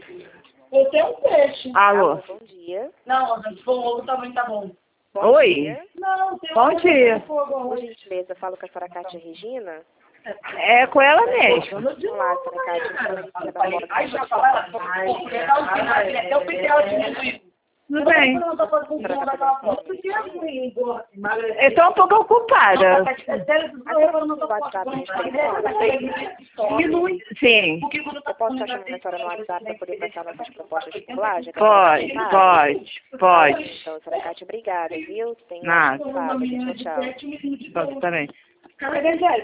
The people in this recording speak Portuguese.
Eu tenho um peixe. Alô? Bom dia. Não, se for ovo também tá bom. Oi? Dia. Não, tem Bom dia. Por gentileza, falo com a senhora Cátia Regina. É com ela mesmo. Olá, senhora Cátia. Aí já falaram, porque tá o final, até o pneu diminuiu. Tudo bem. Não tá fazendo função daquela foto. Porque é ruim, Eu tô um pouco ocupada. Sim. Eu posso estar chamando a senhora no WhatsApp para poder passar nossas propostas de circulagem? Pode. Então, senhora Cátia, obrigada, viu? Tenha Nada. um sábado. Tchau, tchau. Pode também.